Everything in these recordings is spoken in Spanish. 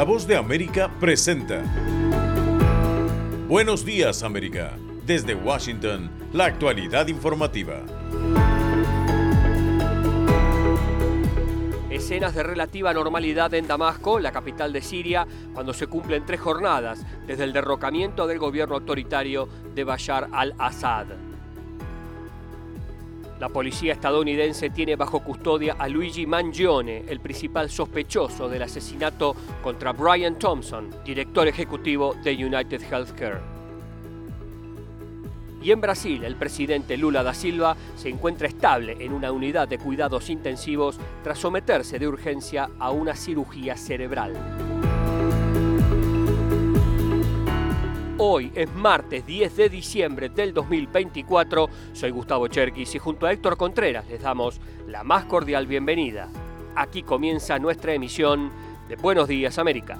La Voz de América presenta Buenos Días, América. Desde Washington, la actualidad informativa. Escenas de relativa normalidad en Damasco, la capital de Siria, cuando se cumplen 3 jornadas desde el derrocamiento del gobierno autoritario de Bashar al-Assad. La policía estadounidense tiene bajo custodia a Luigi Mangione, el principal sospechoso del asesinato contra Brian Thompson, director ejecutivo de United Healthcare. Y en Brasil, el presidente Lula da Silva se encuentra estable en una unidad de cuidados intensivos tras someterse de urgencia a una cirugía cerebral. Hoy es martes 10 de diciembre del 2024, soy Gustavo Cherkis y junto a Héctor Contreras les damos la más cordial bienvenida. Aquí comienza nuestra emisión de Buenos Días, América.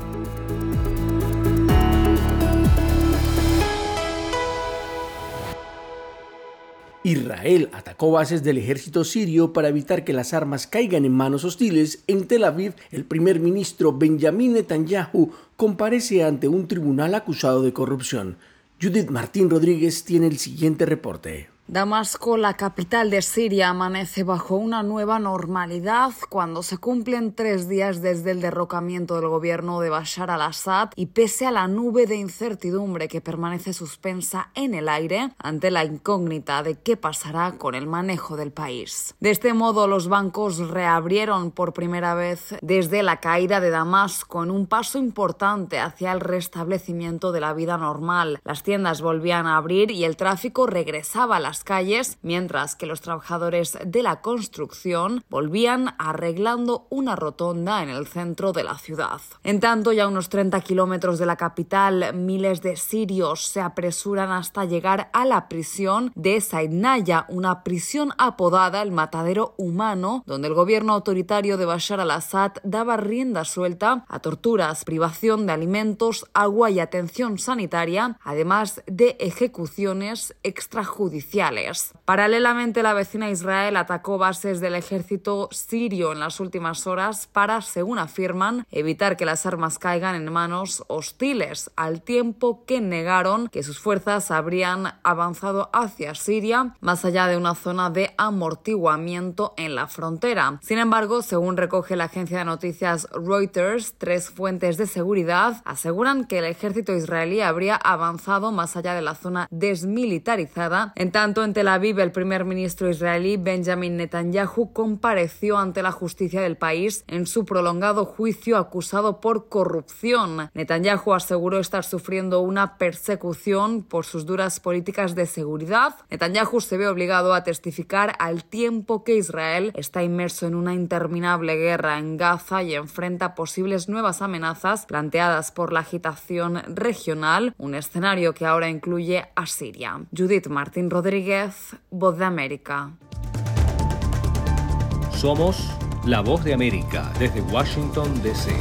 Israel atacó bases del ejército sirio para evitar que las armas caigan en manos hostiles. En Tel Aviv, el primer ministro Benjamin Netanyahu comparece ante un tribunal acusado de corrupción. Judith Martín Rodríguez tiene el siguiente reporte. Damasco, la capital de Siria, amanece bajo una nueva normalidad cuando se cumplen 3 días desde el derrocamiento del gobierno de Bashar al-Assad y pese a la nube de incertidumbre que permanece suspensa en el aire ante la incógnita de qué pasará con el manejo del país. De este modo, los bancos reabrieron por primera vez desde la caída de Damasco en un paso importante hacia el restablecimiento de la vida normal. Las tiendas volvían a abrir y el tráfico regresaba a las calles, mientras que los trabajadores de la construcción volvían arreglando una rotonda en el centro de la ciudad. En tanto, ya a unos 30 kilómetros de la capital, miles de sirios se apresuran hasta llegar a la prisión de Saidnaya, una prisión apodada el matadero humano, donde el gobierno autoritario de Bashar al-Assad daba rienda suelta a torturas, privación de alimentos, agua y atención sanitaria, además de ejecuciones extrajudiciales. Paralelamente, la vecina Israel atacó bases del ejército sirio en las últimas horas para, según afirman, evitar que las armas caigan en manos hostiles, al tiempo que negaron que sus fuerzas habrían avanzado hacia Siria, más allá de una zona de amortiguamiento en la frontera. Sin embargo, según recoge la agencia de noticias Reuters, 3 fuentes de seguridad aseguran que el ejército israelí habría avanzado más allá de la zona desmilitarizada. En tanto, en Tel Aviv, el primer ministro israelí Benjamin Netanyahu compareció ante la justicia del país en su prolongado juicio acusado por corrupción. Netanyahu aseguró estar sufriendo una persecución por sus duras políticas de seguridad. Netanyahu se ve obligado a testificar al tiempo que Israel está inmerso en una interminable guerra en Gaza y enfrenta posibles nuevas amenazas planteadas por la agitación regional, un escenario que ahora incluye a Siria. Judith Martín Rodríguez, Voz de América. Somos La Voz de América desde Washington, D.C.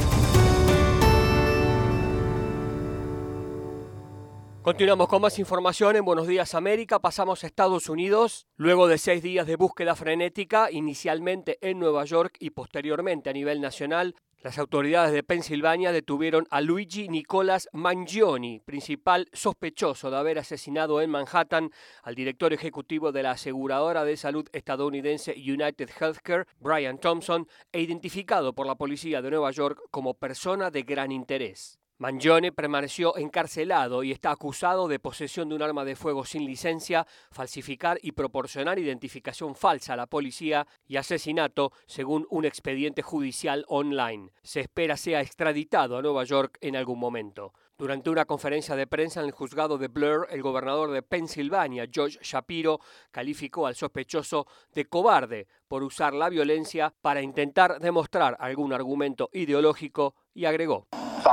Continuamos con más información en Buenos Días, América. Pasamos a Estados Unidos. Luego de 6 días de búsqueda frenética, inicialmente en Nueva York y posteriormente a nivel nacional, las autoridades de Pensilvania detuvieron a Luigi Nicolas Mangione, principal sospechoso de haber asesinado en Manhattan al director ejecutivo de la aseguradora de salud estadounidense United Healthcare, Brian Thompson, e identificado por la policía de Nueva York como persona de gran interés. Mangione permaneció encarcelado y está acusado de posesión de un arma de fuego sin licencia, falsificar y proporcionar identificación falsa a la policía y asesinato, según un expediente judicial online. Se espera sea extraditado a Nueva York en algún momento. Durante una conferencia de prensa en el juzgado de Blair, el gobernador de Pensilvania, Josh Shapiro, calificó al sospechoso de cobarde por usar la violencia para intentar demostrar algún argumento ideológico y agregó: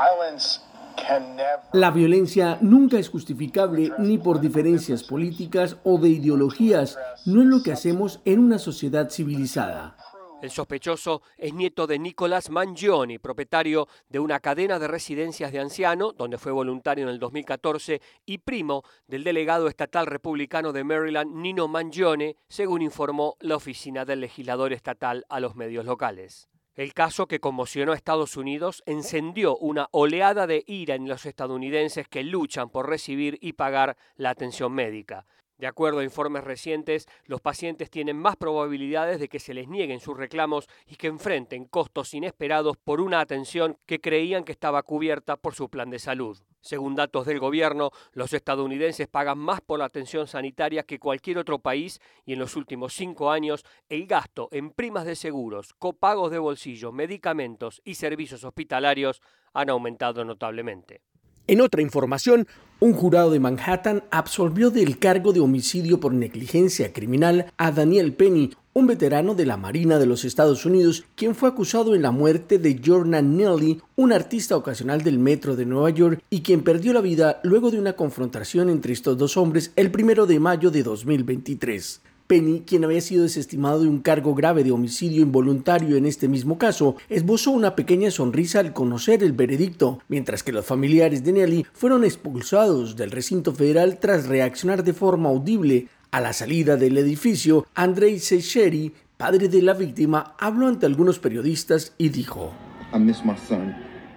La violencia nunca es justificable ni por diferencias políticas o de ideologías. No es lo que hacemos en una sociedad civilizada. El sospechoso es nieto de Nicolas Mangione, propietario de una cadena de residencias de ancianos, donde fue voluntario en el 2014, y primo del delegado estatal republicano de Maryland, Nino Mangione, según informó la oficina del legislador estatal a los medios locales. El caso, que conmocionó a Estados Unidos, encendió una oleada de ira en los estadounidenses que luchan por recibir y pagar la atención médica. De acuerdo a informes recientes, los pacientes tienen más probabilidades de que se les nieguen sus reclamos y que enfrenten costos inesperados por una atención que creían que estaba cubierta por su plan de salud. Según datos del gobierno, los estadounidenses pagan más por la atención sanitaria que cualquier otro país y en los últimos 5 años el gasto en primas de seguros, copagos de bolsillo, medicamentos y servicios hospitalarios han aumentado notablemente. En otra información, un jurado de Manhattan absolvió del cargo de homicidio por negligencia criminal a Daniel Penny, un veterano de la Marina de los Estados Unidos, quien fue acusado en la muerte de Jordan Neely, un artista ocasional del metro de Nueva York y quien perdió la vida luego de una confrontación entre estos dos hombres el 1 de mayo de 2023. Penny, quien había sido desestimado de un cargo grave de homicidio involuntario en este mismo caso, esbozó una pequeña sonrisa al conocer el veredicto, mientras que los familiares de Neely fueron expulsados del recinto federal tras reaccionar de forma audible. A la salida del edificio, Andrei Secheri, padre de la víctima, habló ante algunos periodistas y dijo: I miss my son.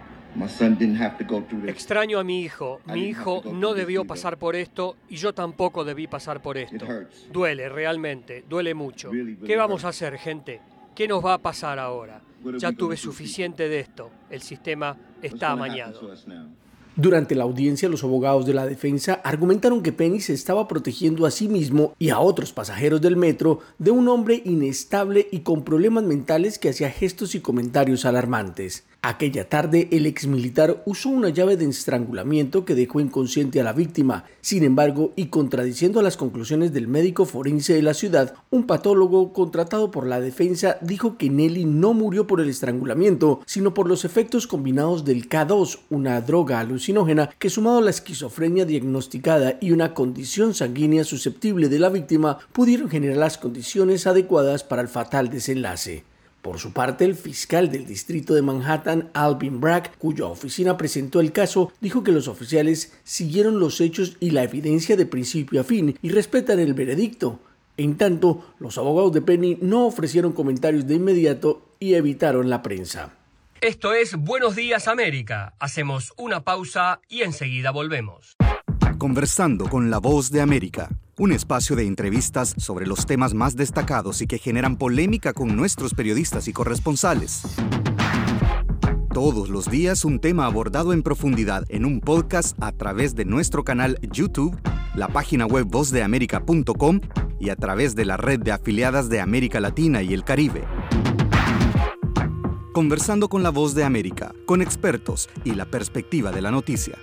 Extraño a mi hijo no debió pasar por esto y yo tampoco debí pasar por esto. Duele, realmente, duele mucho. ¿Qué vamos a hacer, gente? ¿Qué nos va a pasar ahora? Ya tuve suficiente de esto, el sistema está amañado. Durante la audiencia, los abogados de la defensa argumentaron que Penny se estaba protegiendo a sí mismo y a otros pasajeros del metro de un hombre inestable y con problemas mentales que hacía gestos y comentarios alarmantes. Aquella tarde, el exmilitar usó una llave de estrangulamiento que dejó inconsciente a la víctima. Sin embargo, y contradiciendo las conclusiones del médico forense de la ciudad, un patólogo contratado por la defensa dijo que Neely no murió por el estrangulamiento, sino por los efectos combinados del K2, una droga alucinógena que, sumado a la esquizofrenia diagnosticada y una condición sanguínea susceptible de la víctima, pudieron generar las condiciones adecuadas para el fatal desenlace. Por su parte, el fiscal del distrito de Manhattan, Alvin Bragg, cuya oficina presentó el caso, dijo que los oficiales siguieron los hechos y la evidencia de principio a fin y respetan el veredicto. En tanto, los abogados de Penny no ofrecieron comentarios de inmediato y evitaron la prensa. Esto es Buenos Días América. Hacemos una pausa y enseguida volvemos. Conversando con la Voz de América, un espacio de entrevistas sobre los temas más destacados y que generan polémica con nuestros periodistas y corresponsales. Todos los días un tema abordado en profundidad en un podcast a través de nuestro canal YouTube, la página web vozdeamerica.com y a través de la red de afiliadas de América Latina y el Caribe. Conversando con la Voz de América, con expertos y la perspectiva de la noticia.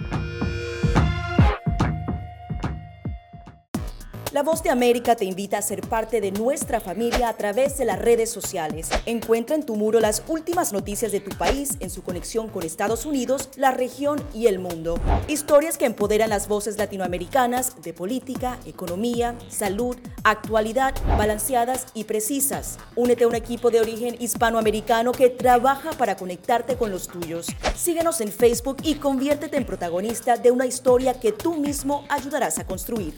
La Voz de América te invita a ser parte de nuestra familia a través de las redes sociales. Encuentra en tu muro las últimas noticias de tu país en su conexión con Estados Unidos, la región y el mundo. Historias que empoderan las voces latinoamericanas de política, economía, salud, actualidad, balanceadas y precisas. Únete a un equipo de origen hispanoamericano que trabaja para conectarte con los tuyos. Síguenos en Facebook y conviértete en protagonista de una historia que tú mismo ayudarás a construir.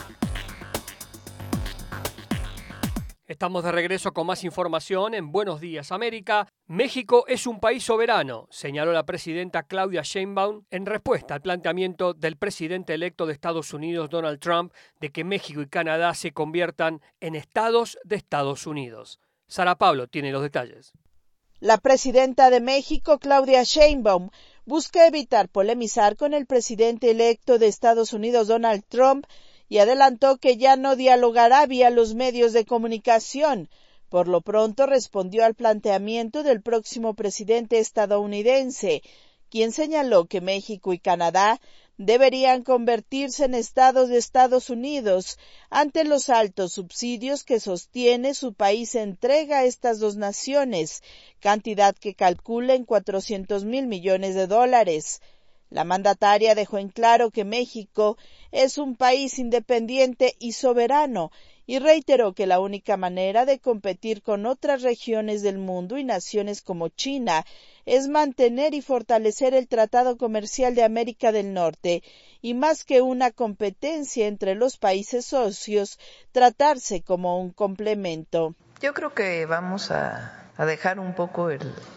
Estamos de regreso con más información en Buenos Días América. México es un país soberano, señaló la presidenta Claudia Sheinbaum en respuesta al planteamiento del presidente electo de Estados Unidos, Donald Trump, de que México y Canadá se conviertan en estados de Estados Unidos. Sara Pablo tiene los detalles. La presidenta de México, Claudia Sheinbaum, busca evitar polemizar con el presidente electo de Estados Unidos, Donald Trump, y adelantó que ya no dialogará vía los medios de comunicación. Por lo pronto respondió al planteamiento del próximo presidente estadounidense, quien señaló que México y Canadá deberían convertirse en estados de Estados Unidos ante los altos subsidios que sostiene su país entrega a estas dos naciones, cantidad que calcula en $400,000 millones. La mandataria dejó en claro que México es un país independiente y soberano y reiteró que la única manera de competir con otras regiones del mundo y naciones como China es mantener y fortalecer el Tratado Comercial de América del Norte y más que una competencia entre los países socios, tratarse como un complemento. Yo creo que vamos a dejar un poco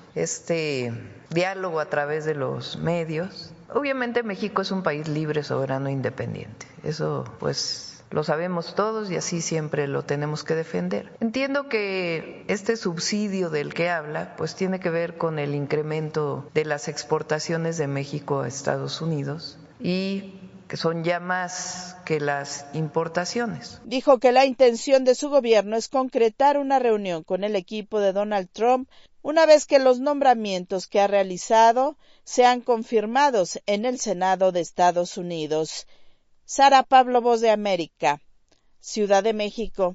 este diálogo a través de los medios. Obviamente México es un país libre, soberano, independiente. Eso pues lo sabemos todos y así siempre lo tenemos que defender. Entiendo que este subsidio del que habla pues tiene que ver con el incremento de las exportaciones de México a Estados Unidos y que son ya más que las importaciones. Dijo que la intención de su gobierno es concretar una reunión con el equipo de Donald Trump una vez que los nombramientos que ha realizado sean confirmados en el Senado de Estados Unidos. Sara Pablo, Voz de América, Ciudad de México.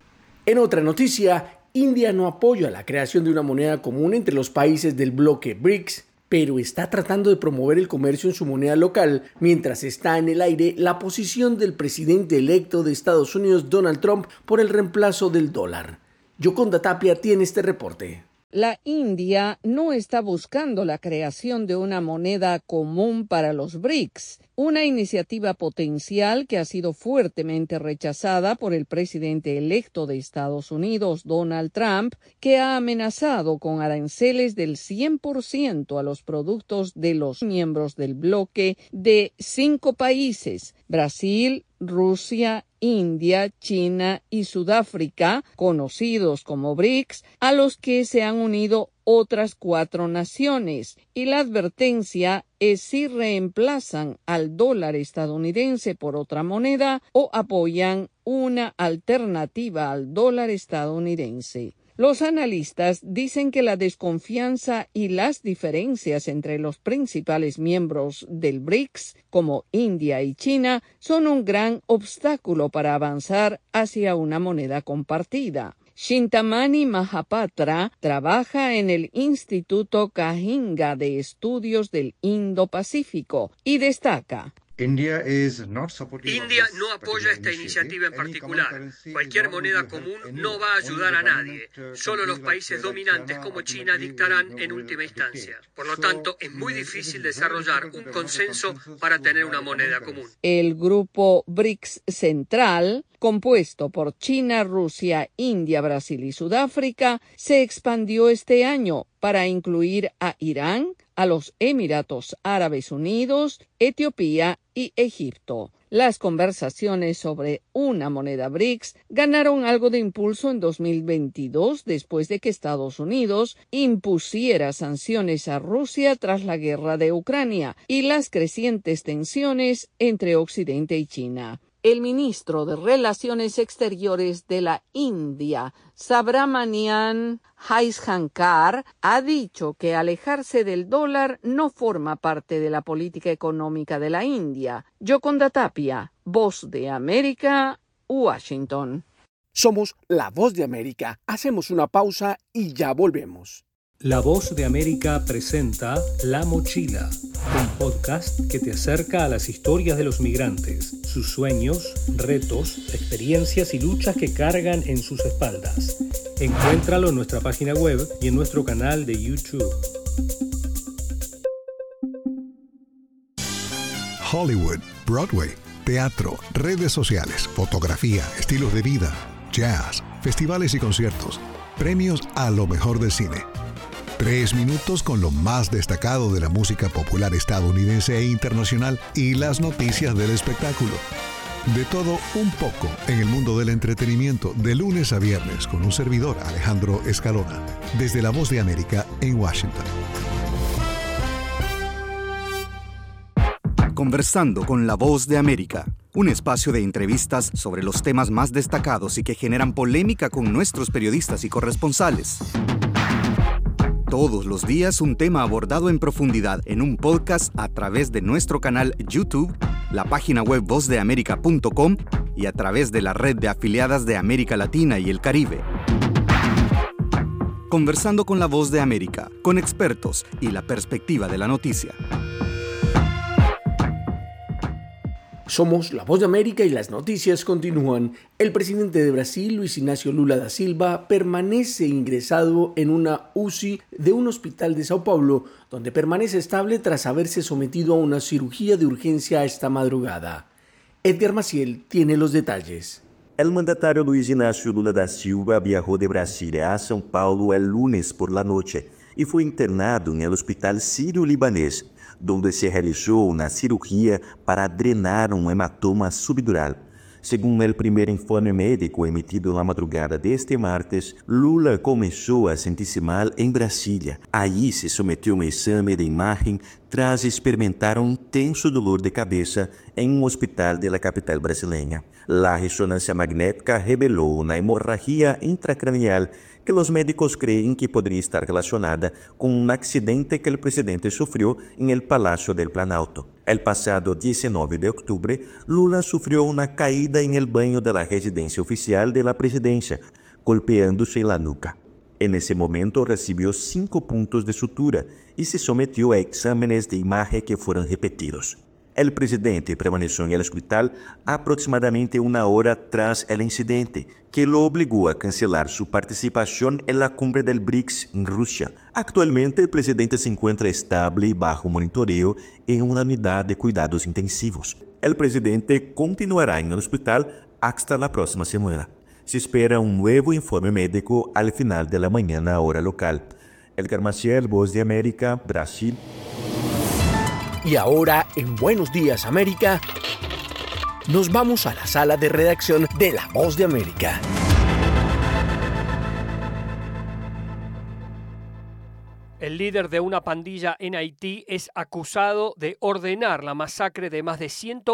En otra noticia, India no apoya la creación de una moneda común entre los países del bloque BRICS, pero está tratando de promover el comercio en su moneda local, mientras está en el aire la posición del presidente electo de Estados Unidos, Donald Trump, por el reemplazo del dólar. Yoconda Tapia tiene este reporte. La India no está buscando la creación de una moneda común para los BRICS, una iniciativa potencial que ha sido fuertemente rechazada por el presidente electo de Estados Unidos, Donald Trump, que ha amenazado con aranceles del 100% a los productos de los miembros del bloque de 5 países: Brasil, Rusia, India, China y Sudáfrica, conocidos como BRICS, a los que se han unido otras 4 naciones, y la advertencia es si reemplazan al dólar estadounidense por otra moneda o apoyan una alternativa al dólar estadounidense. Los analistas dicen que la desconfianza y las diferencias entre los principales miembros del BRICS, como India y China, son un gran obstáculo para avanzar hacia una moneda compartida. Chintamani Mahapatra trabaja en el Instituto Kahinga de Estudios del Indo-Pacífico y destaca: India no apoya esta iniciativa en particular. Cualquier moneda común no va a ayudar a nadie. Solo los países dominantes como China dictarán en última instancia. Por lo tanto, es muy difícil desarrollar un consenso para tener una moneda común. El grupo BRICS Central, compuesto por China, Rusia, India, Brasil y Sudáfrica, se expandió este año para incluir a Irán, a los Emiratos Árabes Unidos, Etiopía y Egipto. Las conversaciones sobre una moneda BRICS ganaron algo de impulso en 2022 después de que Estados Unidos impusiera sanciones a Rusia tras la guerra de Ucrania y las crecientes tensiones entre Occidente y China. El ministro de Relaciones Exteriores de la India, Subramanian Jaishankar, ha dicho que alejarse del dólar no forma parte de la política económica de la India. Yoconda Tapia, Voz de América, Washington. Somos La Voz de América. Hacemos una pausa y ya volvemos. La Voz de América presenta La Mochila, un podcast que te acerca a las historias de los migrantes, sus sueños, retos, experiencias y luchas que cargan en sus espaldas. Encuéntralo en nuestra página web y en nuestro canal de YouTube. Hollywood, Broadway, teatro, redes sociales, fotografía, estilos de vida, jazz, festivales y conciertos, premios a lo mejor del cine. 3 minutos con lo más destacado de la música popular estadounidense e internacional y las noticias del espectáculo. De todo un poco en el mundo del entretenimiento, de lunes a viernes, con un servidor, Alejandro Escalona, desde La Voz de América en Washington. Conversando con La Voz de América, un espacio de entrevistas sobre los temas más destacados y que generan polémica con nuestros periodistas y corresponsales. Todos los días un tema abordado en profundidad en un podcast a través de nuestro canal YouTube, la página web vozdeamerica.com y a través de la red de afiliadas de América Latina y el Caribe. Conversando con La Voz de América, con expertos y la perspectiva de la noticia. Somos La Voz de América y las noticias continúan. El presidente de Brasil, Luis Inácio Lula da Silva, permanece ingresado en una UCI de un hospital de Sao Paulo, donde permanece estable tras haberse sometido a una cirugía de urgencia esta madrugada. Edgar Maciel tiene los detalles. El mandatario Luis Ignacio Lula da Silva viajó de Brasilia a São Paulo el lunes por la noche y fue internado en el Hospital Sírio-Libanés, donde se realizó una cirugía para drenar un hematoma subdural. Según el primer informe médico emitido en la madrugada de este martes, Lula comenzó a sentirse mal en Brasilia. Allí se sometió a un examen de imagen tras experimentar un tenso dolor de cabeza en un hospital de la capital brasileña. La resonancia magnética reveló una hemorragia intracraneal que los médicos creen que podría estar relacionada con un accidente que el presidente sufrió en el Palacio del Planalto. El pasado 19 de octubre, Lula sufrió una caída en el baño de la residencia oficial de la presidencia, golpeándose en la nuca. En ese momento recibió 5 puntos de sutura y se sometió a exámenes de imagen que fueron repetidos. El presidente permaneció en el hospital aproximadamente una hora tras el incidente, que lo obligó a cancelar su participación en la cumbre del BRICS en Rusia. Actualmente, el presidente se encuentra estable y bajo monitoreo en una unidad de cuidados intensivos. El presidente continuará en el hospital hasta la próxima semana. Se espera un nuevo informe médico al final de la mañana hora local. Edgar Maciel, Voz de América, Brasil. Y ahora, en Buenos Días América, nos vamos a la sala de redacción de La Voz de América. El líder de una pandilla en Haití es acusado de ordenar la masacre de más de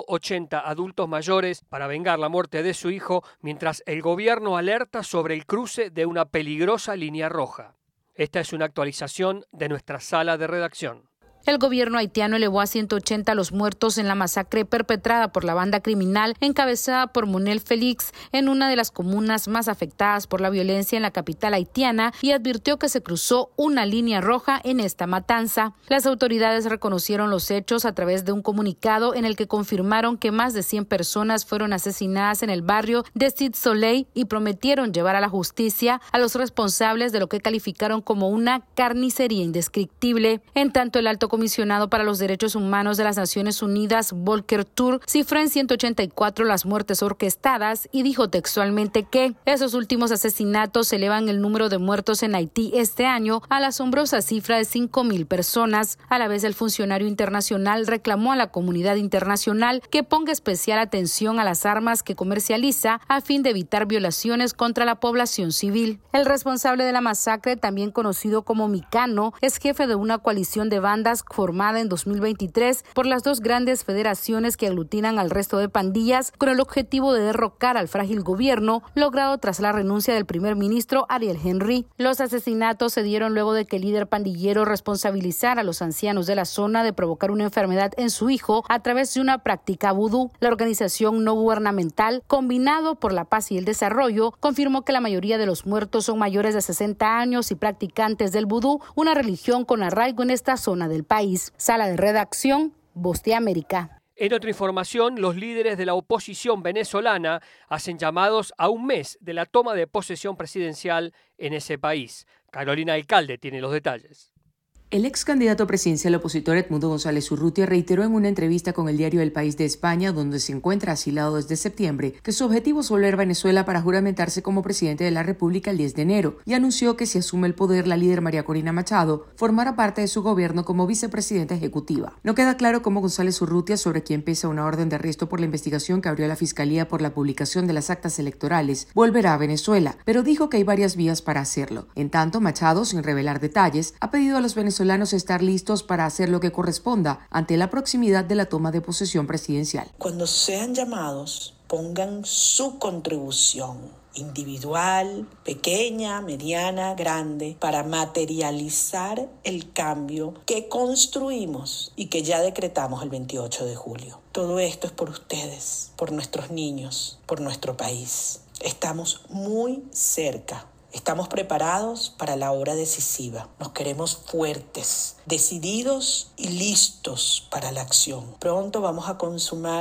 180 adultos mayores para vengar la muerte de su hijo, mientras el gobierno alerta sobre el cruce de una peligrosa línea roja. Esta es una actualización de nuestra sala de redacción. El gobierno haitiano elevó a 180 los muertos en la masacre perpetrada por la banda criminal encabezada por Monel Félix en una de las comunas más afectadas por la violencia en la capital haitiana y advirtió que se cruzó una línea roja en esta matanza. Las autoridades reconocieron los hechos a través de un comunicado en el que confirmaron que más de 100 personas fueron asesinadas en el barrio de Cité Soleil y prometieron llevar a la justicia a los responsables de lo que calificaron como una carnicería indescriptible. En tanto, el alto comisionado para los derechos humanos de las Naciones Unidas, Volker Turk, cifró en 184 las muertes orquestadas y dijo textualmente que esos últimos asesinatos elevan el número de muertos en Haití este año a la asombrosa cifra de 5,000 personas. A la vez, el funcionario internacional reclamó a la comunidad internacional que ponga especial atención a las armas que comercializa a fin de evitar violaciones contra la población civil. El responsable de la masacre, también conocido como Micano, es jefe de una coalición de bandas formada en 2023 por las dos grandes federaciones que aglutinan al resto de pandillas con el objetivo de derrocar al frágil gobierno logrado tras la renuncia del primer ministro Ariel Henry. Los asesinatos se dieron luego de que el líder pandillero responsabilizara a los ancianos de la zona de provocar una enfermedad en su hijo a través de una práctica vudú. La organización no gubernamental Combinado por la Paz y el Desarrollo confirmó que la mayoría de los muertos son mayores de 60 años y practicantes del vudú, una religión con arraigo en esta zona del país. Sala de redacción, Voz de América. En otra información, los líderes de la oposición venezolana hacen llamados a un mes de la toma de posesión presidencial en ese país. Carolina Alcalde tiene los detalles. El ex candidato presidencial opositor Edmundo González Urrutia reiteró en una entrevista con el diario El País de España, donde se encuentra asilado desde septiembre, que su objetivo es volver a Venezuela para juramentarse como presidente de la República el 10 de enero, y anunció que si asume el poder la líder María Corina Machado, formará parte de su gobierno como vicepresidenta ejecutiva. No queda claro cómo González Urrutia, sobre quien pesa una orden de arresto por la investigación que abrió la Fiscalía por la publicación de las actas electorales, volverá a Venezuela, pero dijo que hay varias vías para hacerlo. En tanto, Machado, sin revelar detalles, ha pedido a los venezolanos estar listos para hacer lo que corresponda ante la proximidad de la toma de posesión presidencial. Cuando sean llamados, pongan su contribución individual, pequeña, mediana, grande, para materializar el cambio que construimos y que ya decretamos el 28 de julio. Todo esto es por ustedes, por nuestros niños, por nuestro país. Estamos muy cerca. Estamos preparados para la hora decisiva. Nos queremos fuertes, decididos y listos para la acción. Pronto vamos a consumar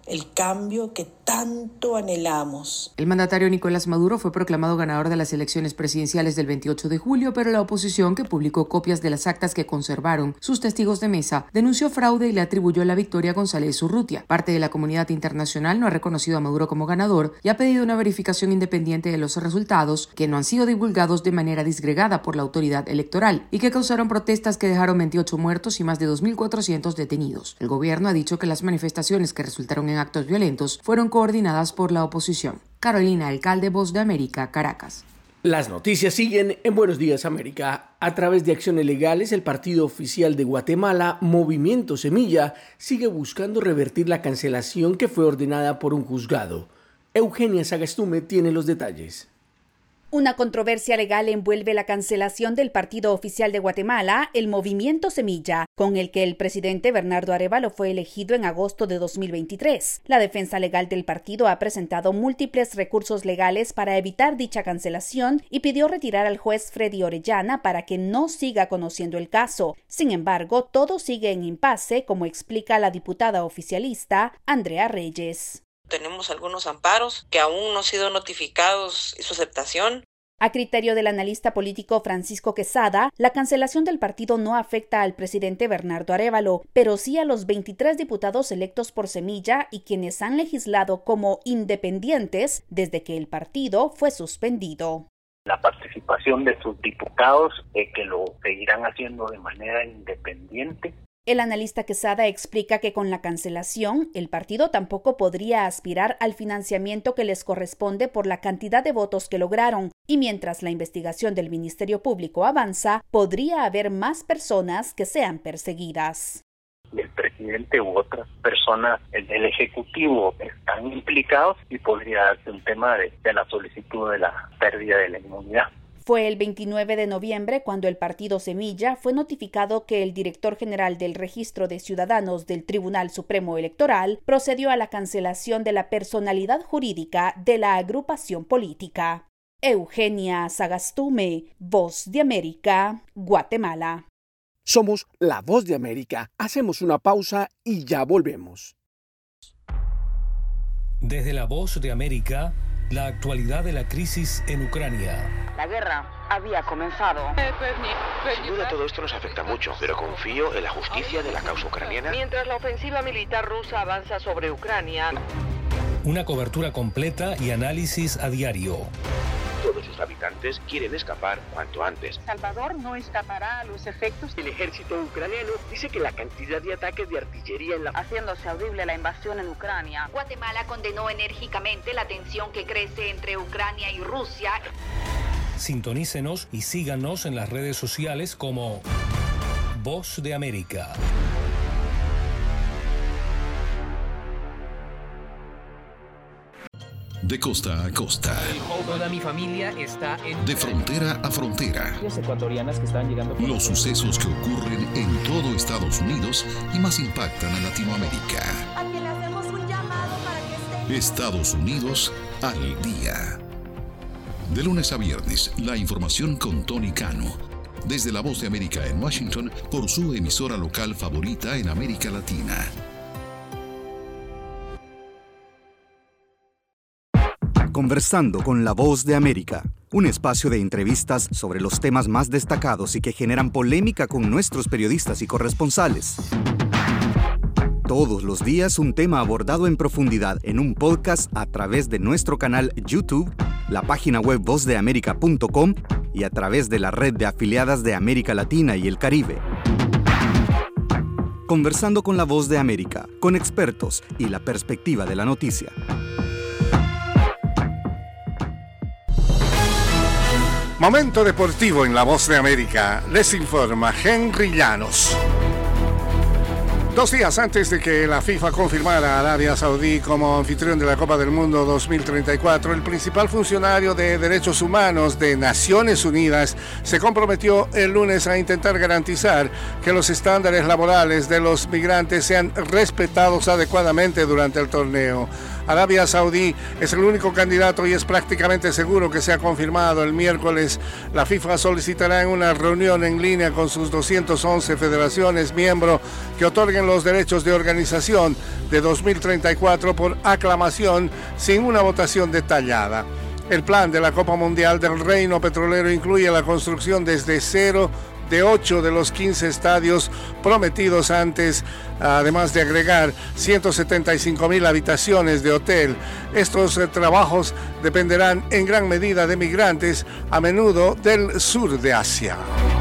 el cambio que tanto anhelamos. El mandatario Nicolás Maduro fue proclamado ganador de las elecciones presidenciales del 28 de julio, pero la oposición, que publicó copias de las actas que conservaron sus testigos de mesa, denunció fraude y le atribuyó la victoria a González Urrutia. Parte de la comunidad internacional no ha reconocido a Maduro como ganador y ha pedido una verificación independiente de los resultados, que no han sido divulgados de manera disgregada por la autoridad electoral y que causaron protestas que dejaron 28 muertos y más de 2.400 detenidos. El gobierno ha dicho que las manifestaciones que resultaron en actos violentos fueron coordinadas por la oposición. Carolina Alcalde, Voz de América, Caracas. Las noticias siguen en Buenos Días América. A través de acciones legales, el partido oficial de Guatemala, Movimiento Semilla, sigue buscando revertir la cancelación que fue ordenada por un juzgado. Eugenia Sagastume tiene los detalles. Una controversia legal envuelve la cancelación del partido oficial de Guatemala, el Movimiento Semilla, con el que el presidente Bernardo Arévalo fue elegido en agosto de 2023. La defensa legal del partido ha presentado múltiples recursos legales para evitar dicha cancelación y pidió retirar al juez Freddy Orellana para que no siga conociendo el caso. Sin embargo, todo sigue en impasse, como explica la diputada oficialista Andrea Reyes. Tenemos algunos amparos que aún no han sido notificados su aceptación. A criterio del analista político Francisco Quesada, la cancelación del partido no afecta al presidente Bernardo Arévalo, pero sí a los 23 diputados electos por Semilla y quienes han legislado como independientes desde que el partido fue suspendido. La participación de sus diputados, que lo seguirán haciendo de manera independiente. El analista Quesada explica que con la cancelación, el partido tampoco podría aspirar al financiamiento que les corresponde por la cantidad de votos que lograron, y mientras la investigación del Ministerio Público avanza, podría haber más personas que sean perseguidas. El presidente u otras personas del Ejecutivo están implicados y podría darse un tema de la solicitud de la pérdida de la inmunidad. Fue el 29 de noviembre cuando el partido Semilla fue notificado que el director general del Registro de Ciudadanos del Tribunal Supremo Electoral procedió a la cancelación de la personalidad jurídica de la agrupación política. Eugenia Sagastume, Voz de América, Guatemala. Somos la Voz de América. Hacemos una pausa y ya volvemos. Desde la Voz de América, la actualidad de la crisis en Ucrania. La guerra había comenzado. Sin duda todo esto nos afecta mucho, pero confío en la justicia de la causa ucraniana. Mientras la ofensiva militar rusa avanza sobre Ucrania. Una cobertura completa y análisis a diario. Todos sus habitantes quieren escapar cuanto antes. Salvador no escapará a los efectos. El ejército ucraniano dice que la cantidad de ataques de artillería haciéndose audible la invasión en Ucrania. Guatemala condenó enérgicamente la tensión que crece entre Ucrania y Rusia. Sintonícenos y síganos en las redes sociales como Voz de América. De costa a costa. Toda mi familia está en... De frontera a frontera. Ecuatorianas que están llegando... Los sucesos que ocurren en todo Estados Unidos y más impactan a Latinoamérica. A quien le hacemos un llamado para que esté... Estados Unidos al día. De lunes a viernes, la información con Tony Cano. Desde la Voz de América en Washington, por su emisora local favorita en América Latina. Conversando con la Voz de América, un espacio de entrevistas sobre los temas más destacados y que generan polémica con nuestros periodistas y corresponsales. Todos los días un tema abordado en profundidad en un podcast a través de nuestro canal YouTube, la página web vozdeamerica.com y a través de la red de afiliadas de América Latina y el Caribe. Conversando con la Voz de América, con expertos y la perspectiva de la noticia. Momento deportivo en La Voz de América. Les informa Henry Llanos. 2 días antes de que la FIFA confirmara a Arabia Saudí como anfitrión de la Copa del Mundo 2034, el principal funcionario de Derechos Humanos de Naciones Unidas se comprometió el lunes a intentar garantizar que los estándares laborales de los migrantes sean respetados adecuadamente durante el torneo. Arabia Saudí es el único candidato y es prácticamente seguro que sea confirmado. El miércoles, la FIFA solicitará en una reunión en línea con sus 211 federaciones miembros que otorguen los derechos de organización de 2034 por aclamación sin una votación detallada. El plan de la Copa Mundial del Reino Petrolero incluye la construcción desde cero de 8 de los 15 estadios prometidos antes, además de agregar 175.000 habitaciones de hotel. Estos trabajos dependerán en gran medida de migrantes, a menudo del sur de Asia.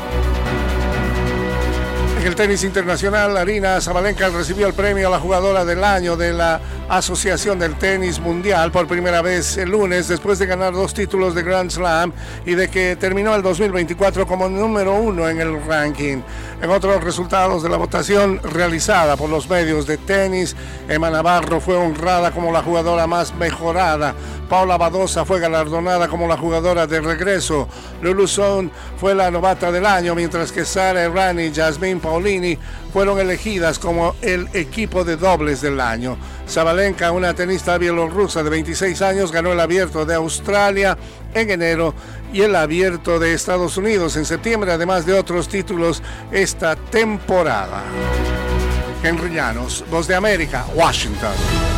En el tenis internacional, Aryna Sabalenka recibió el premio a la jugadora del año de la Asociación del Tenis Mundial por primera vez el lunes, después de ganar 2 títulos de Grand Slam y de que terminó el 2024 como número 1 en el ranking. En otros resultados de la votación realizada por los medios de tenis, Emma Navarro fue honrada como la jugadora más mejorada. Paula Badosa fue galardonada como la jugadora de regreso. Lulu Son fue la novata del año, mientras que Sara Errani y Jasmine Paolini fueron elegidas como el equipo de dobles del año. Sabalenka, una tenista bielorrusa de 26 años, ganó el Abierto de Australia en enero y el Abierto de Estados Unidos en septiembre, además de otros títulos esta temporada. Henry Llanos, Voz de América, Washington.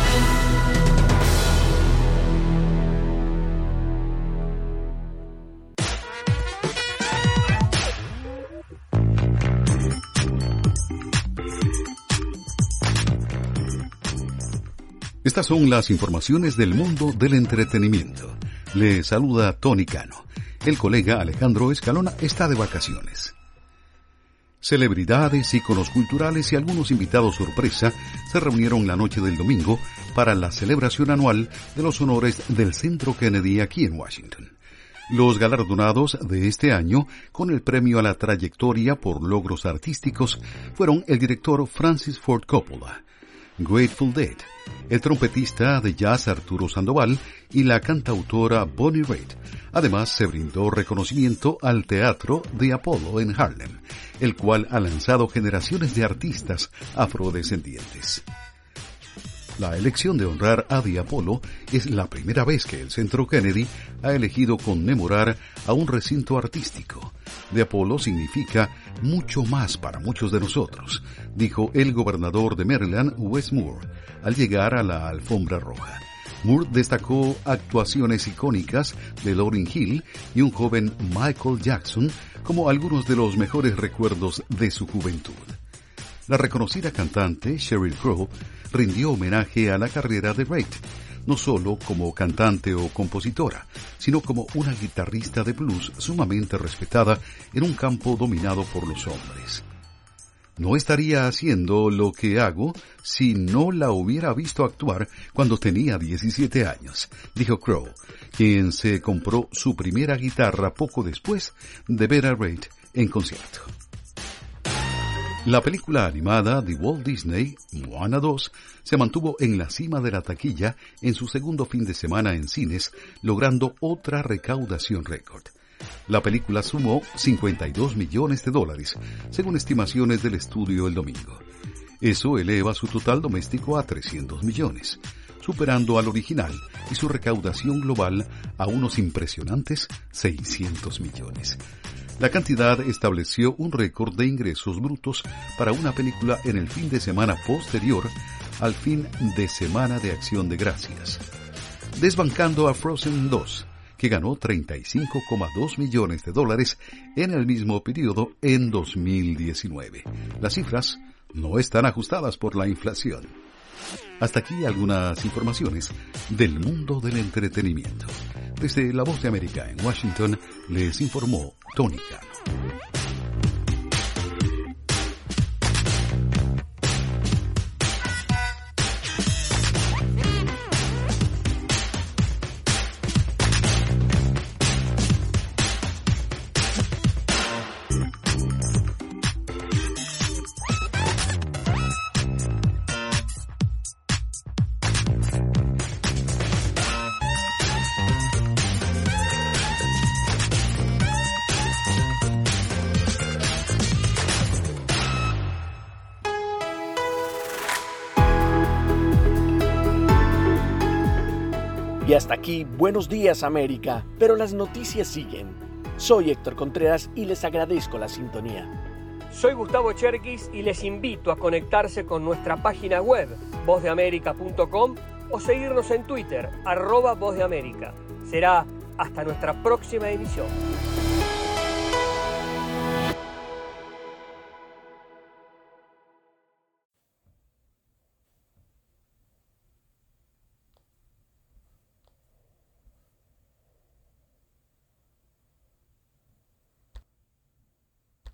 Estas son las informaciones del mundo del entretenimiento. Le saluda Tony Cano. El colega Alejandro Escalona está de vacaciones. Celebridades, íconos culturales y algunos invitados sorpresa se reunieron la noche del domingo para la celebración anual de los honores del Centro Kennedy aquí en Washington. Los galardonados de este año con el premio a la trayectoria por logros artísticos fueron el director Francis Ford Coppola, Grateful Dead, el trompetista de jazz Arturo Sandoval y la cantautora Bonnie Raitt. Además, se brindó reconocimiento al Teatro de Apollo en Harlem, el cual ha lanzado generaciones de artistas afrodescendientes. La elección de honrar a The Apollo es la primera vez que el Centro Kennedy ha elegido conmemorar a un recinto artístico. The Apollo significa mucho más para muchos de nosotros, dijo el gobernador de Maryland, Wes Moore, al llegar a la alfombra roja. Moore destacó actuaciones icónicas de Lauryn Hill y un joven Michael Jackson como algunos de los mejores recuerdos de su juventud. La reconocida cantante Sheryl Crow rindió homenaje a la carrera de Raitt, no solo como cantante o compositora, sino como una guitarrista de blues sumamente respetada en un campo dominado por los hombres. No estaría haciendo lo que hago si no la hubiera visto actuar cuando tenía 17 años, dijo Crow, quien se compró su primera guitarra poco después de ver a Raitt en concierto. La película animada de Walt Disney, Moana 2, se mantuvo en la cima de la taquilla en su segundo fin de semana en cines, logrando otra recaudación récord. La película sumó $52 millones, según estimaciones del estudio el domingo. Eso eleva su total doméstico a 300 millones, superando al original y su recaudación global a unos impresionantes 600 millones. La cantidad estableció un récord de ingresos brutos para una película en el fin de semana posterior al fin de semana de Acción de Gracias, desbancando a Frozen 2, que ganó $35,2 millones en el mismo periodo en 2019. Las cifras no están ajustadas por la inflación. Hasta aquí algunas informaciones del mundo del entretenimiento. Desde La Voz de América en Washington, les informó Tony Cano. Y hasta aquí, Buenos Días América, pero las noticias siguen. Soy Héctor Contreras y les agradezco la sintonía. Soy Gustavo Cherkis y les invito a conectarse con nuestra página web, vozdeamerica.com, o seguirnos en Twitter, @vozdeamerica. Será hasta nuestra próxima emisión.